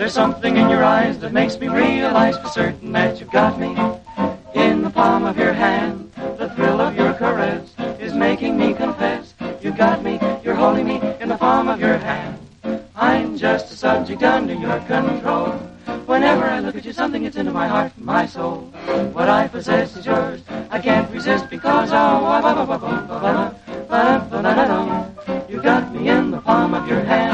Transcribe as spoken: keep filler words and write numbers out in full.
There's something in your eyes that makes me realize for certain that you've got me in the palm of your hand. The thrill of your caress is making me confess you've got me, you're holding me in the palm of your hand. I'm just a subject under your control. Whenever I look at you, something gets into my heart, my soul. What I possess is yours. I can't resist because oh, you got me in the palm of your hand.